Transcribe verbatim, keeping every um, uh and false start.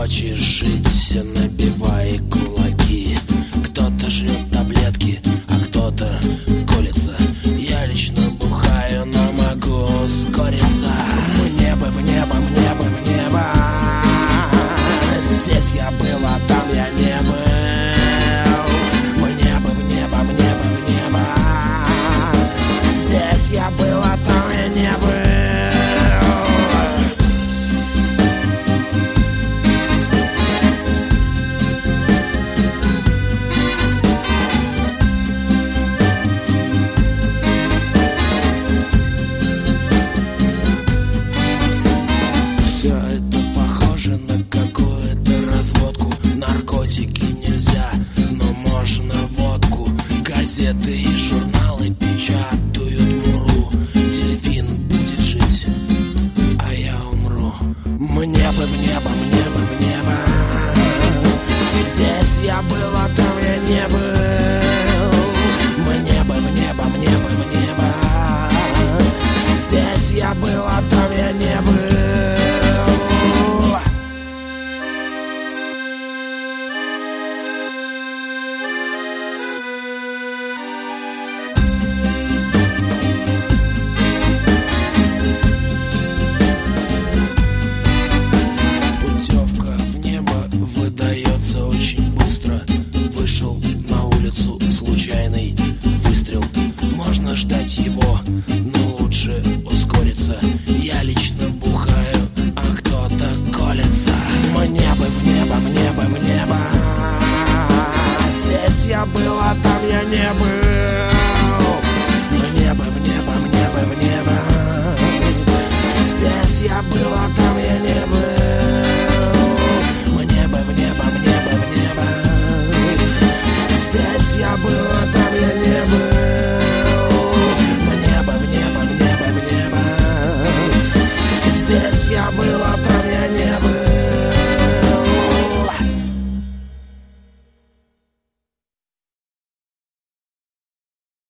хочешь жить, набивай кулаки. Кто-то жрет таблетки, а кто-то колется. Я лично бухаю, но могу ускориться. В небо, в небо, в небо, в небо. Здесь я был, а там я не был. В небо, в небо, в небо, в небо. Здесь я был, а там я не был. Все это похоже на какую-то разводку. Наркотики нельзя, но можно водку. Газеты и журналы печатают муру. Дельфин будет жить, а я умру. Мне бы в небо, мне бы в небо. Здесь я был, а там я не был. Мне бы в небо, мне бы в небо. Здесь я был, а там я не был. Выдается очень быстро. Вышел на улицу, случайный выстрел. Можно ждать его, но лучше ускориться. Я лично бухаю, а кто-то колется. Мне бы в небо, мне бы в небо. Здесь я был, а там я не был. Мне бы в небо, мне бы в небо. Здесь я был, а там я не был. Здесь я был, а там я не был. Мне бы в небо, в небо, в небо. Здесь я был, а там я не был.